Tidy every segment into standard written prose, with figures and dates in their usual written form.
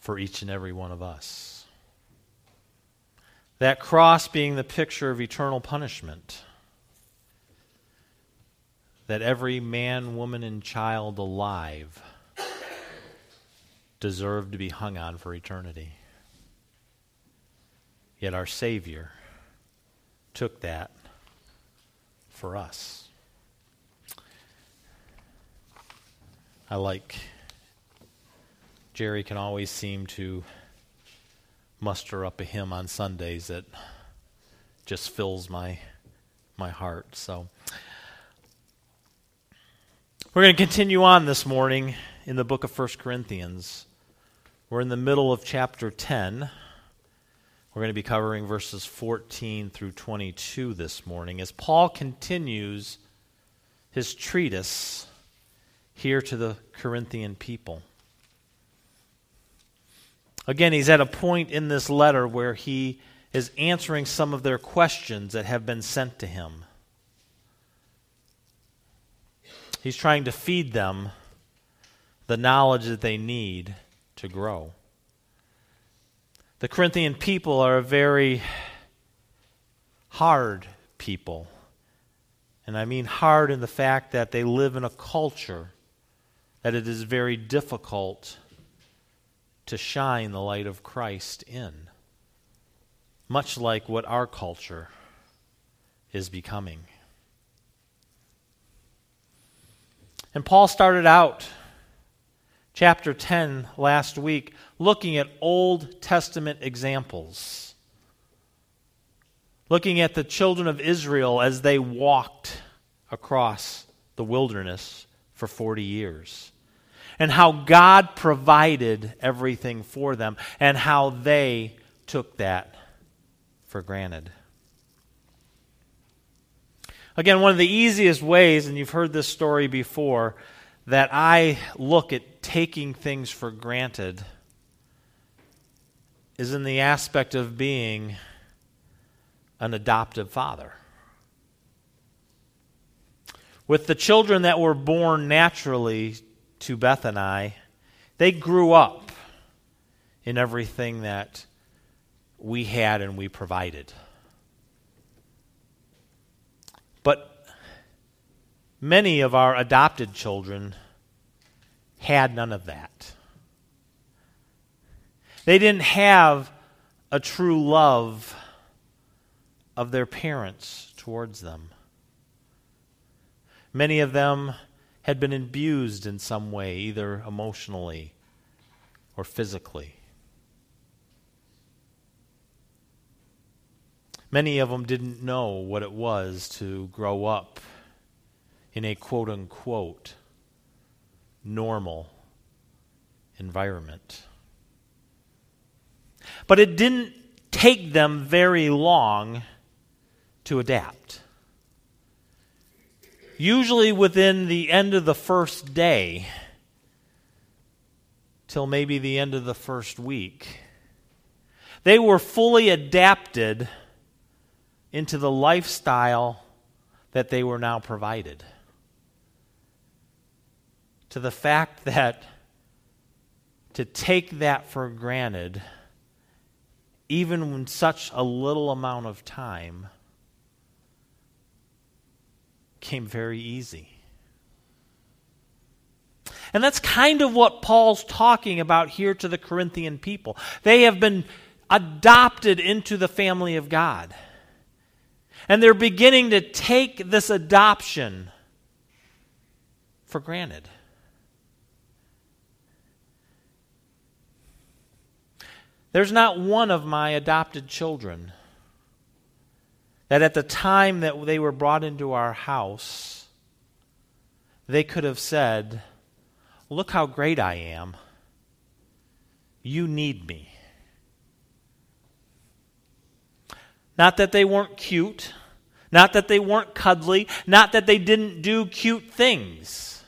for each and every one of us. That cross being the picture of eternal punishment that every man, woman, and child alive deserved to be hung on for eternity. Yet our Savior took that for us. Jerry can always seem to muster up a hymn on Sundays that just fills my heart. So we're going to continue on this morning in the book of 1 Corinthians. We're in the middle of chapter 10. We're going to be covering verses 14 through 22 this morning as Paul continues his treatise here to the Corinthian people. Again, he's at a point in this letter where he is answering some of their questions that have been sent to him. He's trying to feed them the knowledge that they need to grow. The Corinthian people are a very hard people. And I mean hard in the fact that they live in a culture that it is very difficult to shine the light of Christ in. Much like what our culture is becoming. And Paul started out chapter 10 last week looking at Old Testament examples. Looking at the children of Israel as they walked across the wilderness for 40 years. And how God provided everything for them. And how they took that for granted. Again, one of the easiest ways, and you've heard this story before, that I look at taking things for granted is in the aspect of being an adoptive father. With the children that were born naturally to Beth and I, they grew up in everything that we had and we provided. But many of our adopted children had none of that. They didn't have a true love of their parents towards them. Many of them had been abused in some way, either emotionally or physically. Many of them didn't know what it was to grow up in a quote-unquote normal environment. But it didn't take them very long to adapt. Usually within the end of the first day, till maybe the end of the first week, they were fully adapted into the lifestyle that they were now provided. To the fact that to take that for granted, even in such a little amount of time, came very easy. And that's kind of what Paul's talking about here to the Corinthian people. They have been adopted into the family of God. And they're beginning to take this adoption for granted. There's not one of my adopted children that at the time that they were brought into our house, they could have said, "Look how great I am. You need me." Not that they weren't cute, not that they weren't cuddly, not that they didn't do cute things.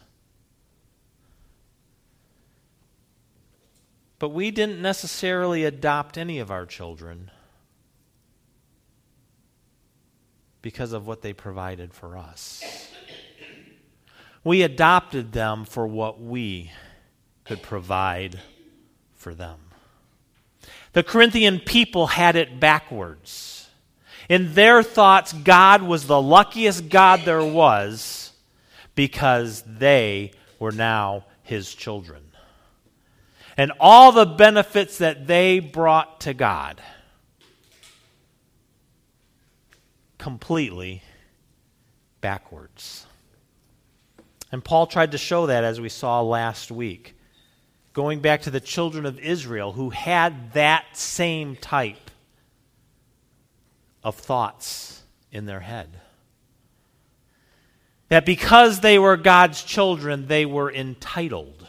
But we didn't necessarily adopt any of our children because of what they provided for us. We adopted them for what we could provide for them. The Corinthian people had it backwards. In their thoughts, God was the luckiest God there was because they were now his children. And all the benefits that they brought to God completely backwards. And Paul tried to show that, as we saw last week, going back to the children of Israel who had that same type of thoughts in their head. That because they were God's children, they were entitled.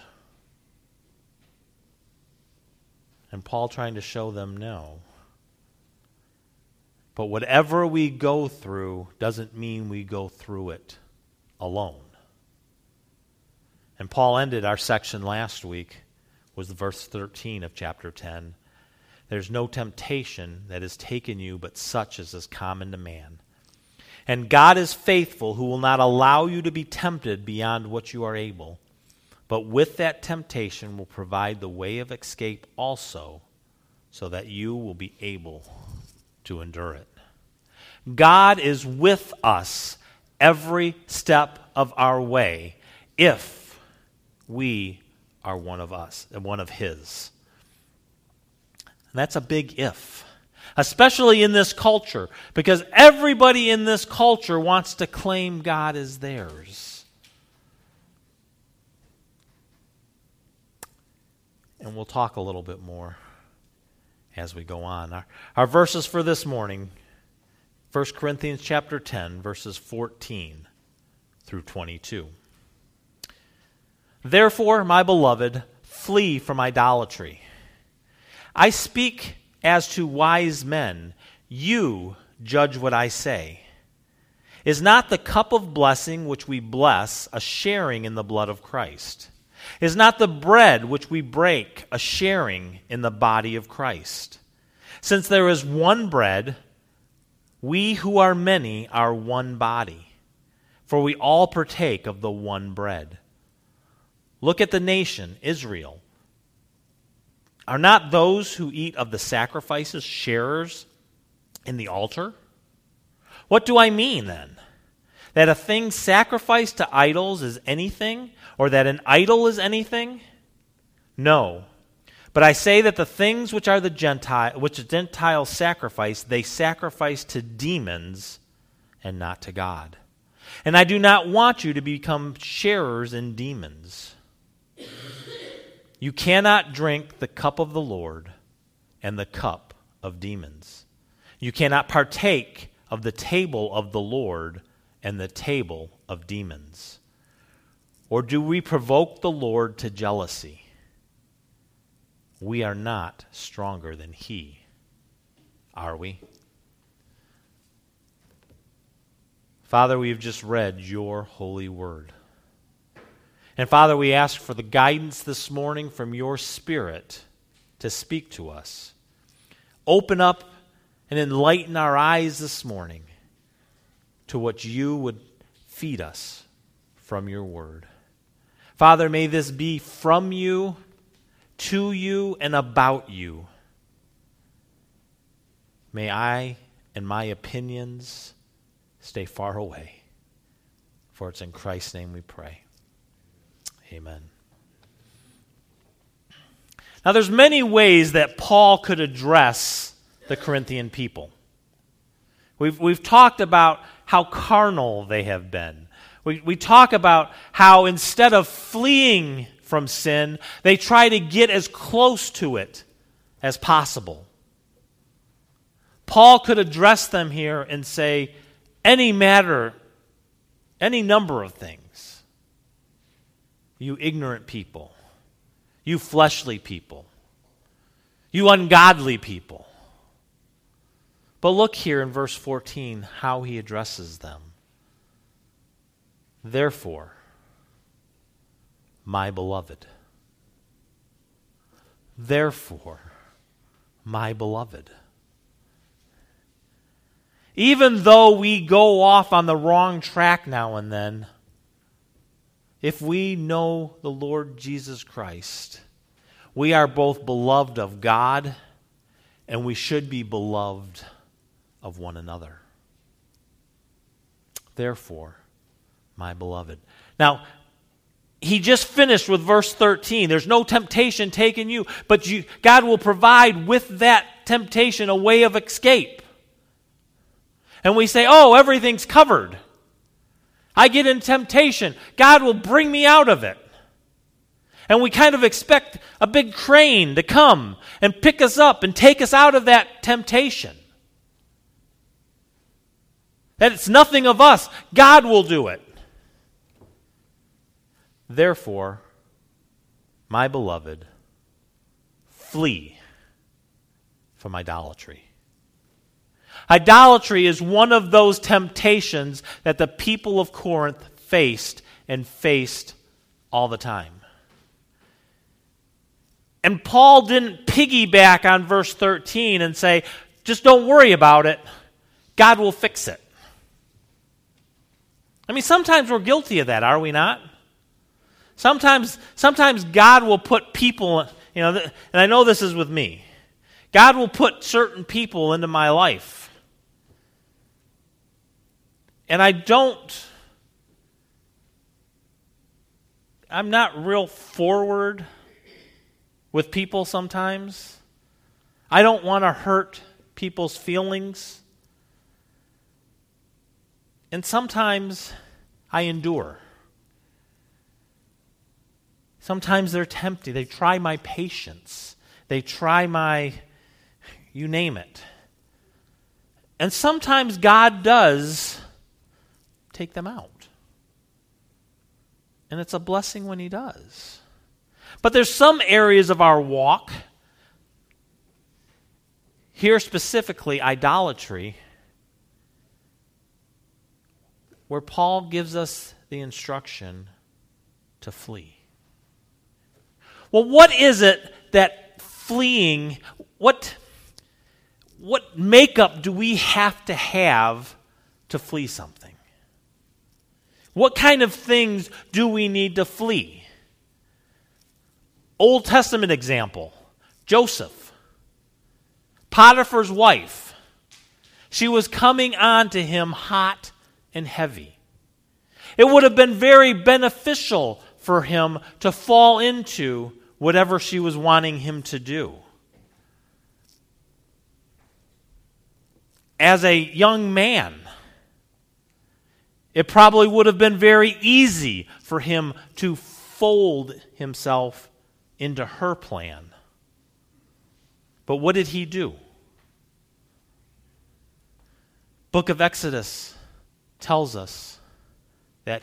And Paul trying to show them no. But whatever we go through doesn't mean we go through it alone. And Paul ended our section last week was verse 13 of chapter 10. There's no temptation that has taken you but such as is common to man. And God is faithful, who will not allow you to be tempted beyond what you are able, but with that temptation will provide the way of escape also, so that you will be able to endure it. God is with us every step of our way if we are one of his. And that's a big if. Especially in this culture, because everybody in this culture wants to claim God as theirs. And we'll talk a little bit more as we go on. Our verses for this morning, 1 Corinthians chapter 10, verses 14 through 22. Therefore, my beloved, flee from idolatry. I speak as to wise men. You judge what I say. Is not the cup of blessing which we bless a sharing in the blood of Christ? Is not the bread which we break a sharing in the body of Christ? Since there is one bread, we who are many are one body, for we all partake of the one bread. Look at the nation, Israel. Are not those who eat of the sacrifices sharers in the altar? What do I mean then? That a thing sacrificed to idols is anything, or that an idol is anything? No. But I say that the things which the Gentiles sacrifice, they sacrifice to demons and not to God. And I do not want you to become sharers in demons. You cannot drink the cup of the Lord and the cup of demons. You cannot partake of the table of the Lord and the table of demons. Or do we provoke the Lord to jealousy? We are not stronger than he, are we? Father, we've just read your holy word. And Father, we ask for the guidance this morning from your Spirit to speak to us. Open up and enlighten our eyes this morning to what you would feed us from your word. Father, may this be from you, to you, and about you. May I and my opinions stay far away. For it's in Christ's name we pray. Amen. Now there's many ways that Paul could address the Corinthian people. We've talked about how carnal they have been. We talk about how instead of fleeing from sin, they try to get as close to it as possible. Paul could address them here and say any number of things. You ignorant people, you fleshly people, you ungodly people. But look here in verse 14 how he addresses them. Therefore, my beloved. Therefore, my beloved. Even though we go off on the wrong track now and then, if we know the Lord Jesus Christ, we are both beloved of God and we should be beloved of one another. Therefore, my beloved. Now, he just finished with verse 13. There's no temptation taken you, but God will provide with that temptation a way of escape. And we say, oh, everything's covered. I get in temptation. God will bring me out of it. And we kind of expect a big crane to come and pick us up and take us out of that temptation. That it's nothing of us. God will do it. Therefore, my beloved, flee from idolatry. Idolatry is one of those temptations that the people of Corinth faced all the time. And Paul didn't piggyback on verse 13 and say, just don't worry about it. God will fix it. I mean, sometimes we're guilty of that, are we not? Sometimes God will put people, and I know this is with me. God will put certain people into my life. And I'm not real forward with people sometimes. I don't want to hurt people's feelings. And sometimes I endure. Sometimes they're tempting. They try my patience. They try my, you name it. And sometimes God does take them out. And it's a blessing when He does. But there's some areas of our walk, here specifically idolatry, where Paul gives us the instruction to flee. Well, what is it that fleeing, what makeup do we have to flee something? What kind of things do we need to flee? Old Testament example, Joseph, Potiphar's wife. She was coming on to him hot and heavy. It would have been very beneficial for him to fall into whatever she was wanting him to do. As a young man, it probably would have been very easy for him to fold himself into her plan. But what did he do? Book of Exodus tells us that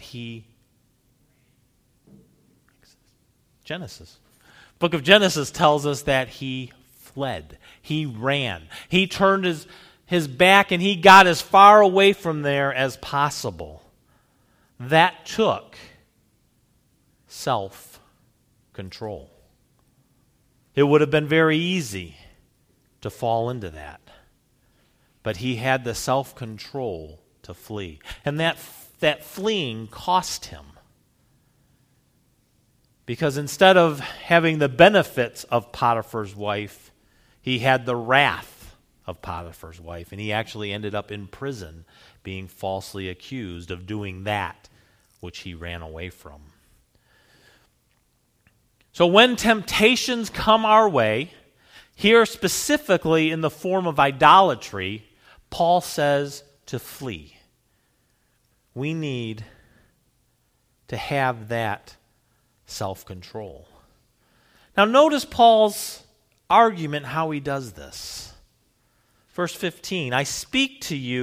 Book of Genesis tells us that he fled. He ran. He turned his back and he got as far away from there as possible. That took self-control. It would have been very easy to fall into that. But he had the self-control to flee. And that fleeing cost him. Because instead of having the benefits of Potiphar's wife, he had the wrath of Potiphar's wife. And he actually ended up in prison being falsely accused of doing that which he ran away from. So when temptations come our way, here specifically in the form of idolatry, Paul says to flee. We need to have that self-control. Now notice Paul's argument how he does this. Verse 15, I speak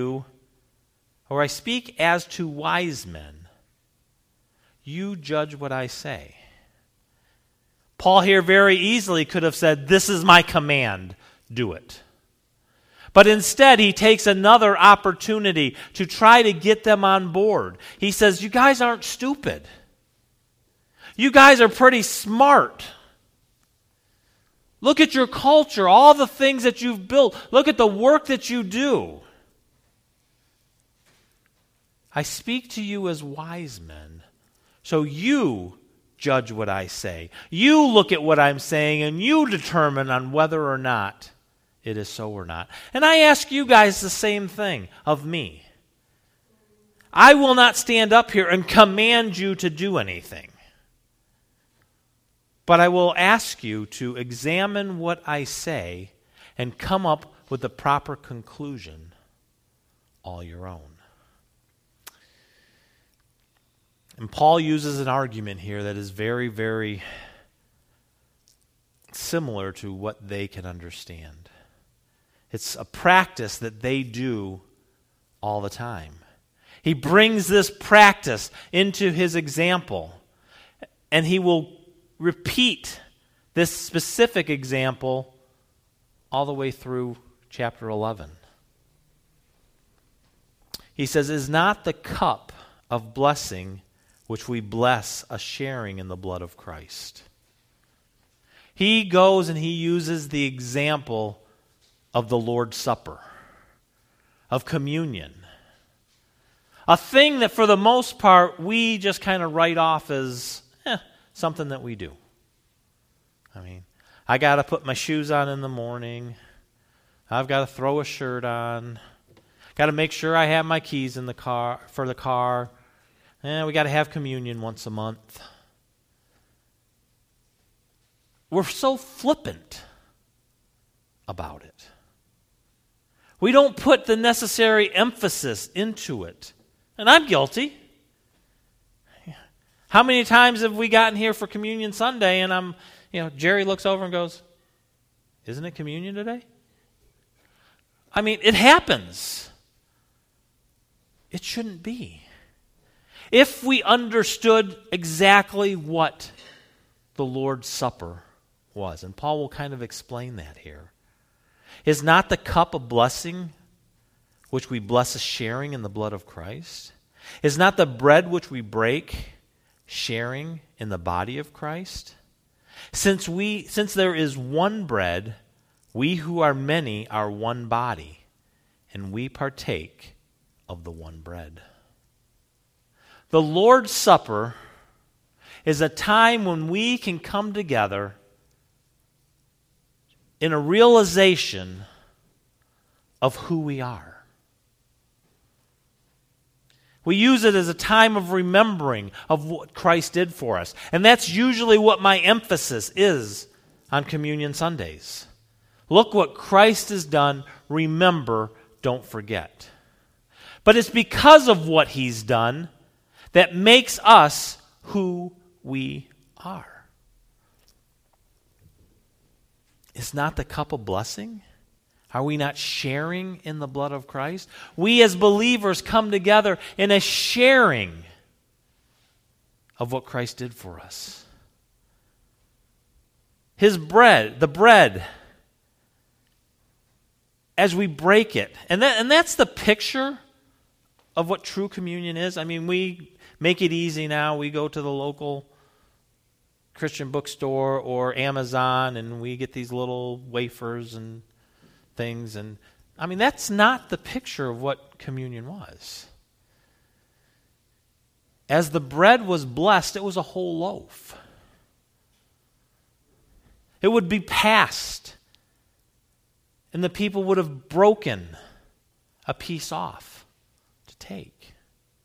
as to wise men. You judge what I say. Paul here very easily could have said, this is my command, do it. But instead, he takes another opportunity to try to get them on board. He says, you guys aren't stupid. You guys are pretty smart. Look at your culture, all the things that you've built. Look at the work that you do. I speak to you as wise men, so you judge what I say. You look at what I'm saying, and you determine on whether or not it is so or not. And I ask you guys the same thing of me. I will not stand up here and command you to do anything. But I will ask you to examine what I say and come up with the proper conclusion all your own. And Paul uses an argument here that is very, very similar to what they can understand. It's a practice that they do all the time. He brings this practice into his example, and he will repeat this specific example all the way through chapter 11. He says, "Is not the cup of blessing which we bless a sharing in the blood of Christ?" He goes and he uses the example of the Lord's Supper, of communion. A thing that for the most part we just kind of write off as something that we do. I mean, I got to put my shoes on in the morning. I've got to throw a shirt on. Got to make sure I have my keys in the car for the car. We got to have communion once a month. We're so flippant about it. We don't put the necessary emphasis into it. And I'm guilty. How many times have we gotten here for Communion Sunday and Jerry looks over and goes, "Isn't it communion today?" I mean, it happens. It shouldn't be. If we understood exactly what the Lord's Supper was, and Paul will kind of explain that here. Is not the cup of blessing which we bless a sharing in the blood of Christ? Is not the bread which we break sharing in the body of Christ? Since there is one bread, we who are many are one body, and we partake of the one bread. The Lord's Supper is a time when we can come together in a realization of who we are. We use it as a time of remembering of what Christ did for us. And that's usually what my emphasis is on Communion Sundays. Look what Christ has done. Remember, don't forget. But it's because of what he's done that makes us who we are. Is not the cup a blessing? Are we not sharing in the blood of Christ? We as believers come together in a sharing of what Christ did for us. His bread, the bread, as we break it. And that's the picture of what true communion is. I mean, we make it easy now. We go to the local Christian bookstore or Amazon and we get these little wafers and things. And I mean, that's not the picture of what communion was. As the bread was blessed, it was a whole loaf. It would be passed, and the people would have broken a piece off to take.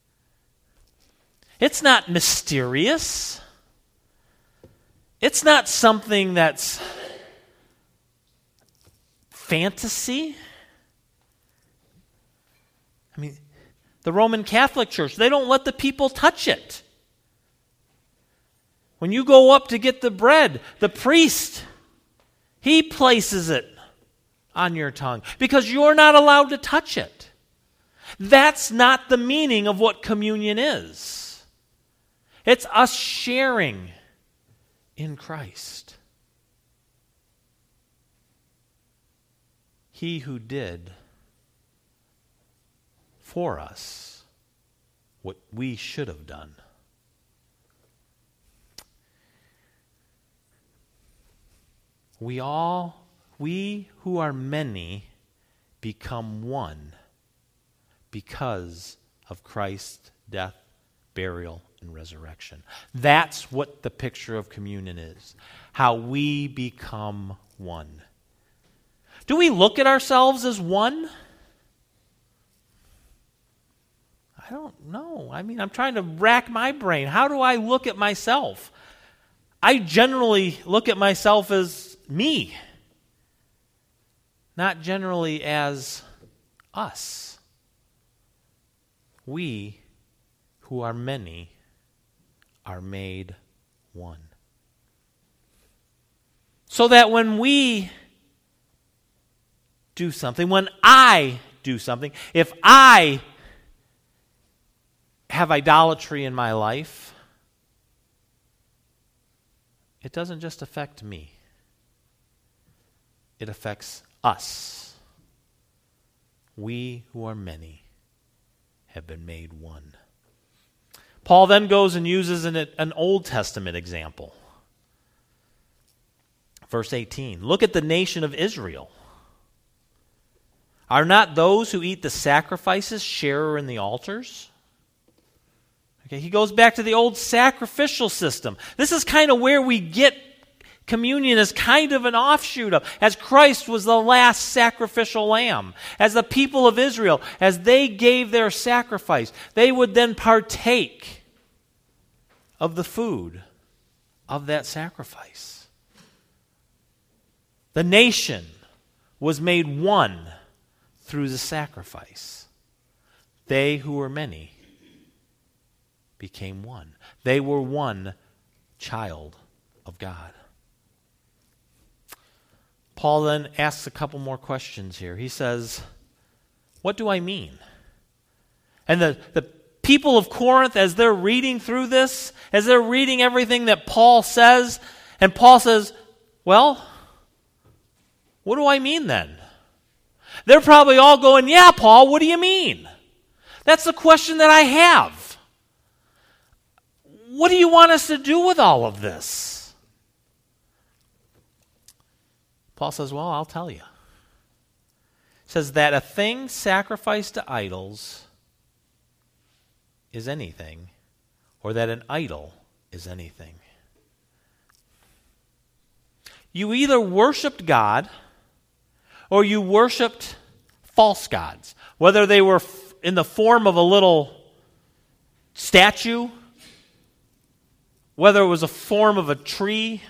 It's not mysterious. It's not something that's fantasy. I mean, the Roman Catholic Church, they don't let the people touch it. When you go up to get the bread, the priest, he places it on your tongue because you're not allowed to touch it. That's not the meaning of what communion is. It's us sharing in Christ. He who did for us what we should have done. We who are many become one because of Christ's death, burial, and resurrection. That's what the picture of communion is. How we become one. Do we look at ourselves as one? I don't know. I mean, I'm trying to rack my brain. How do I look at myself? I generally look at myself as me, not generally as us. We, who are many, are made one. So that when we do something, when I do something, if I have idolatry in my life, it doesn't just affect me. It affects us. We who are many have been made one. Paul then goes and uses an Old Testament example. Verse 18, look at the nation of Israel. Are not those who eat the sacrifices sharer in the altars? Okay, he goes back to the old sacrificial system. This is kind of where we get communion as kind of an offshoot of, as Christ was the last sacrificial lamb. As the people of Israel, as they gave their sacrifice, they would then partake of the food of that sacrifice. The nation was made one through the sacrifice. They who were many became one. They were one child of God. Paul then asks a couple more questions here. He says, what do I mean? And the people of Corinth, as they're reading through this, as they're reading everything that Paul says, and Paul says, well, what do I mean then? They're probably all going, yeah, Paul, what do you mean? That's the question that I have. What do you want us to do with all of this? Paul says, well, I'll tell you. He says that a thing sacrificed to idols is anything, or that an idol is anything. You either worshiped God or you worshiped false gods, whether they were in the form of a little statue, whether it was a form of a tree.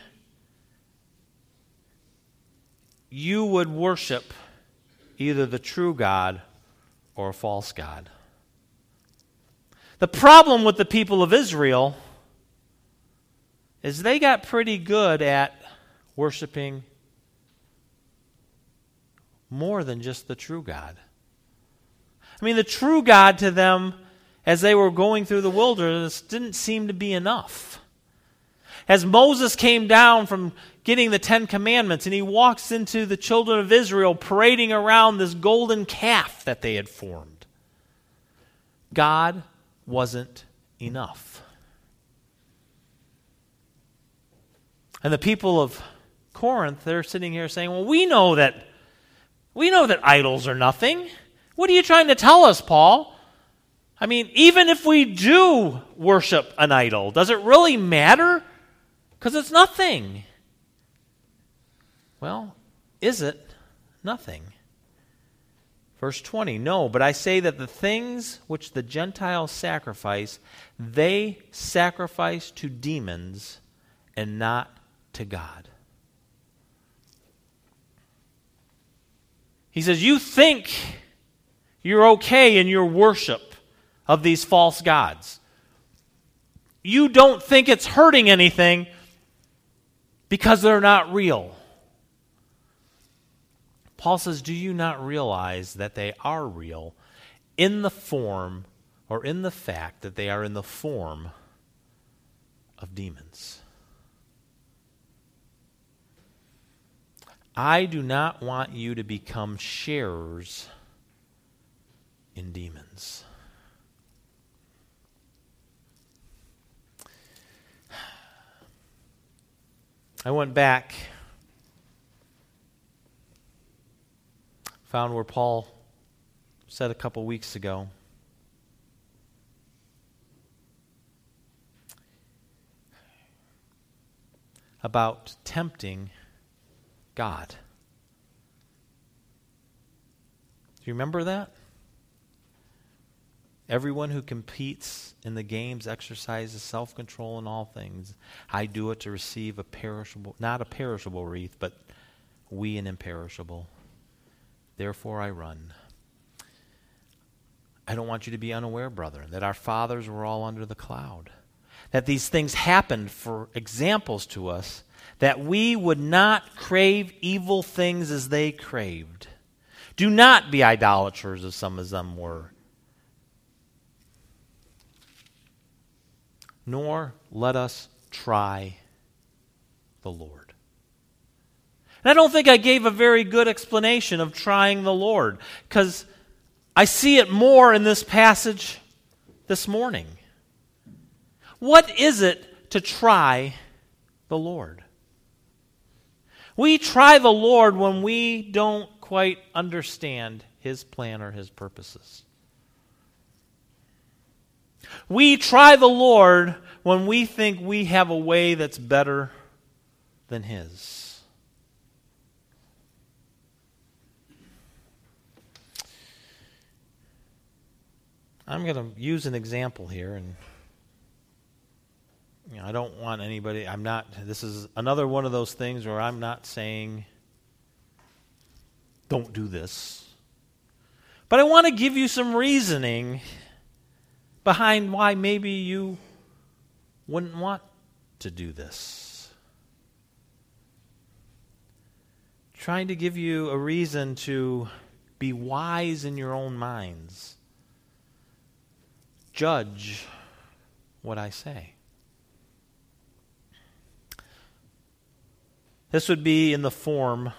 You would worship either the true God or a false god. The problem with the people of Israel is they got pretty good at worshiping more than just the true God. I mean, the true God to them, as they were going through the wilderness, didn't seem to be enough. As Moses came down from getting the 10 Commandments and he walks into the children of Israel parading around this golden calf that they had formed, God wasn't enough. And the people of Corinth, they're sitting here saying, well, we know that idols are nothing. What are you trying to tell us, Paul? I mean, even if we do worship an idol, does it really matter? Because it's nothing. Well, is it nothing? Verse 20, no, but I say that the things which the Gentiles sacrifice, they sacrifice to demons and not to God. He says, you think you're okay in your worship of these false gods. You don't think it's hurting anything because they're not real. Paul says, do you not realize that they are real in the form, or in the fact that they are in the form of demons? I do not want you to become sharers in demons. I went back, found where Paul said a couple weeks ago, about tempting God. you remember that? Everyone who competes in the games exercises self-control in all things. I do it to receive a perishable, not a perishable wreath, but we an imperishable. Therefore I run. I don't want you to be unaware, brethren, that our fathers were all under the cloud. That these things happened for examples to us, that we would not crave evil things as they craved. Do not be idolaters as some of them were. Nor let us try the Lord. And I don't think I gave a very good explanation of trying the Lord, because I see it more in this passage this morning. What is it to try the Lord? We try the Lord when we don't quite understand His plan or His purposes. We try the Lord when we think we have a way that's better than His. I'm going to use an example here, and I don't want anybody, this is another one of those things where I'm not saying, don't do this. But I want to give you some reasoning behind why maybe you wouldn't want to do this. Trying to give you a reason to be wise in your own minds. Judge what I say. This would be in the form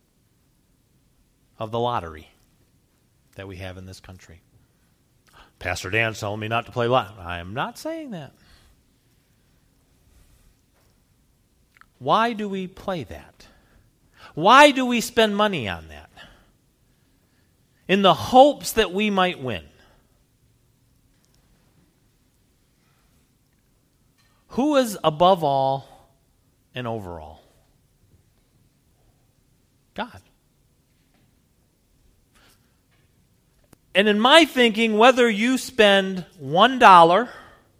of the lottery that we have in this country. Pastor Dan's telling me not to play lottery. I am not saying that. Why do we play that? Why do we spend money on that? In the hopes that we might win. Who is above all and over all? God. And in my thinking, whether you spend $1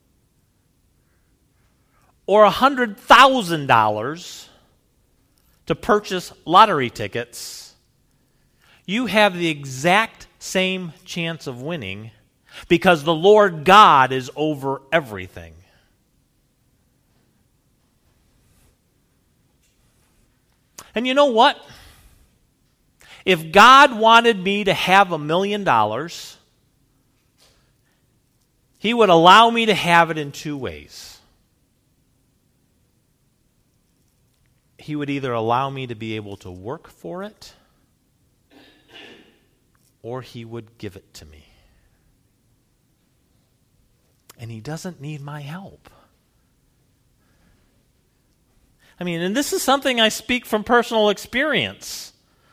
or $100,000 to purchase lottery tickets, you have the exact same chance of winning because the Lord God is over everything. And you know what? If God wanted me to have $1 million, He would allow me to have it in two ways. He would either allow me to be able to work for it, or He would give it to me. And He doesn't need my help. I mean, and this is something I speak from personal experience.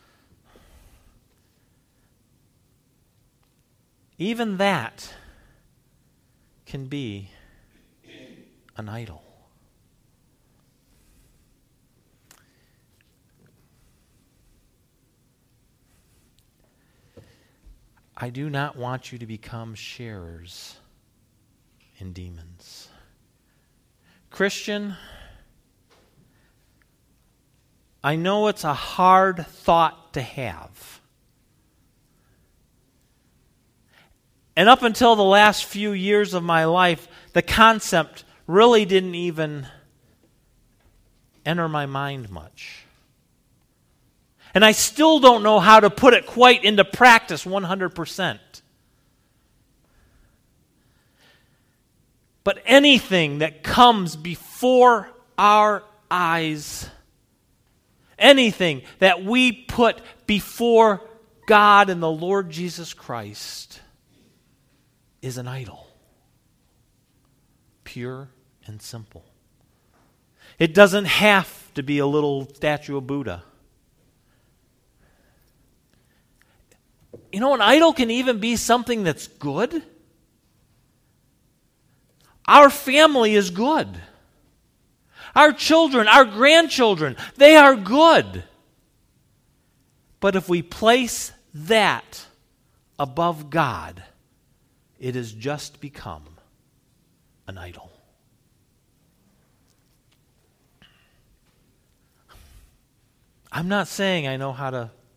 Even that can be an idol. I do not want you to become sharers in demons. Christian, I know it's a hard thought to have. And up until the last few years of my life, the concept really didn't even enter my mind much. And I still don't know how to put it quite into practice 100%. But anything that comes before our eyes, anything that we put before God and the Lord Jesus Christ, is an idol. Pure and simple. It doesn't have to be a little statue of Buddha. You know, an idol can even be something that's good. Our family is good. Our children, our grandchildren, they are good. But if we place that above God, it has just become an idol. I'm not saying I know how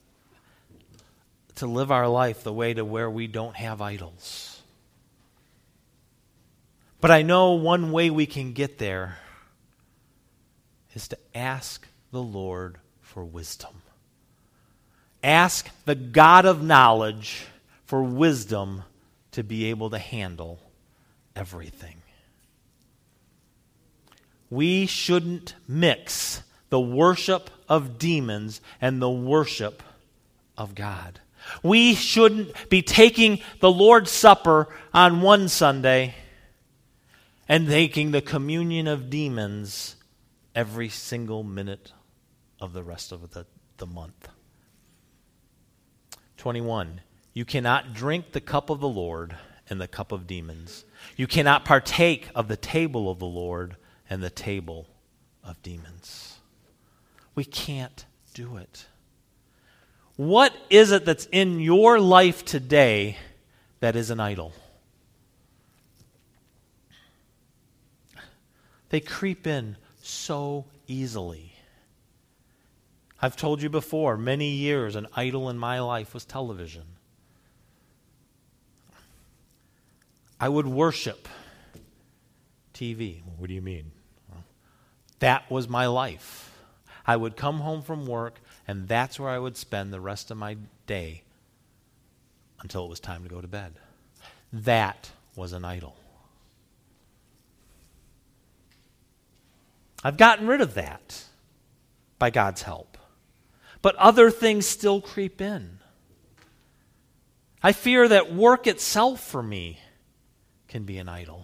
to live our life the way to where we don't have idols. But I know one way we can get there is to ask the Lord for wisdom. Ask the God of knowledge for wisdom to be able to handle everything. We shouldn't mix the worship of demons and the worship of God. We shouldn't be taking the Lord's Supper on one Sunday and taking the communion of demons every single minute of the rest of the month. 21. You cannot drink the cup of the Lord and the cup of demons. You cannot partake of the table of the Lord and the table of demons. We can't do it. What is it that's in your life today that is an idol? They creep in so easily. I've told you before, many years an idol in my life was television. I would worship TV. What do you mean? That was my life. I would come home from work, and that's where I would spend the rest of my day until it was time to go to bed. That was an idol. I've gotten rid of that by God's help. But other things still creep in. I fear that work itself for me can be an idol.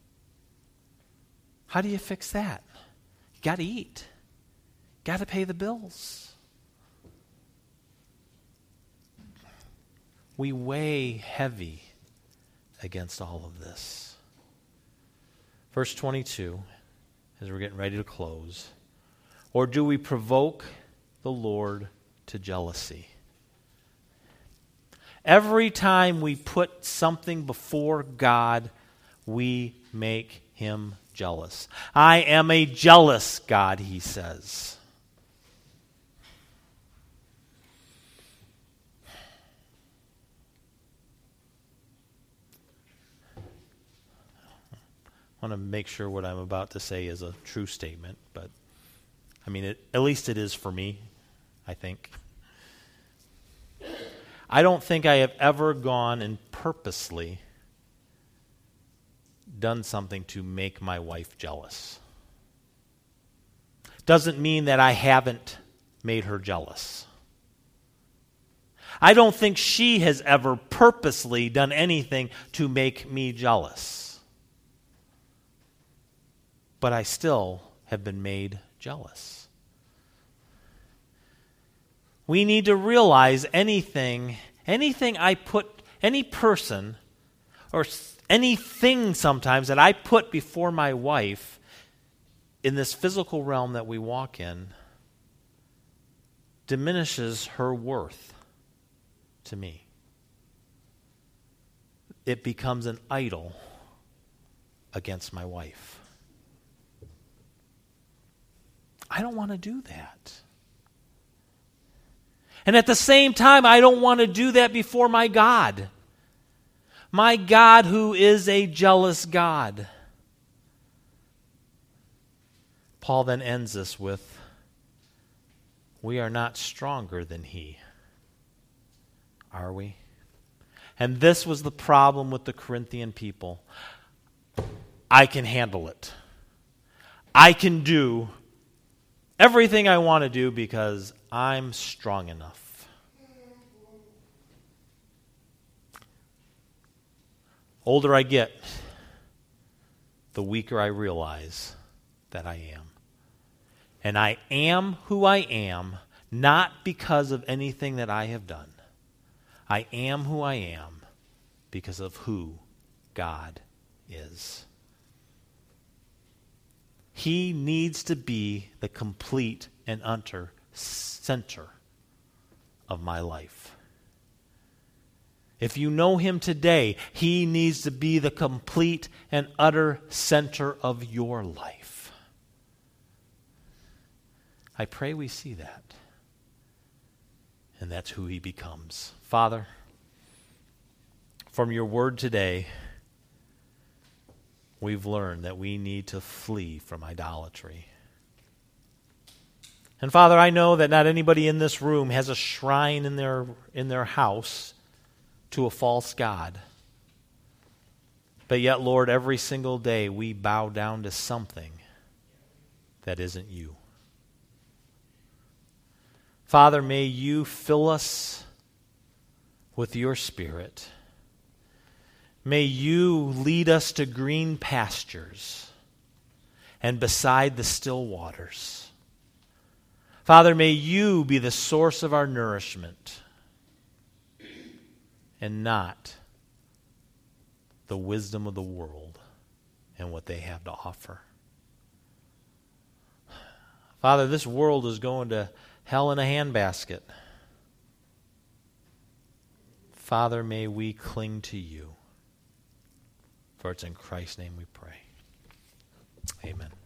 How do you fix that? You got to eat. Got to pay the bills. We weigh heavy against all of this. Verse 22, as we're getting ready to close. Or do we provoke the Lord to jealousy? Every time we put something before God, we make him jealous. I am a jealous God, he says. I want to make sure what I'm about to say is a true statement, but I mean, at least it is for me, I think. I don't think I have ever gone and purposely done something to make my wife jealous. Doesn't mean that I haven't made her jealous. I don't think she has ever purposely done anything to make me jealous. But I still have been made jealous. We need to realize anything I put, any person, or anything sometimes that I put before my wife in this physical realm that we walk in diminishes her worth to me. It becomes an idol against my wife. I don't want to do that. And at the same time, I don't want to do that before my God. My God who is a jealous God. Paul then ends this with, we are not stronger than he. Are we? And this was the problem with the Corinthian people. I can handle it. I can do everything I want to do because I'm strong enough. Older I get, the weaker I realize that I am. And I am who I am, not because of anything that I have done. I am who I am because of who God is. He needs to be the complete and utter center of my life. If you know him today, he needs to be the complete and utter center of your life. I pray we see that. And that's who he becomes. Father, from your word today, we've learned that we need to flee from idolatry. And Father, I know that not anybody in this room has a shrine in their house to a false god. But yet, Lord, every single day we bow down to something that isn't you. Father, may you fill us with your Spirit. May you lead us to green pastures and beside the still waters. Father, may you be the source of our nourishment and not the wisdom of the world and what they have to offer. Father, this world is going to hell in a handbasket. Father, may we cling to you. For it's in Christ's name we pray. Amen.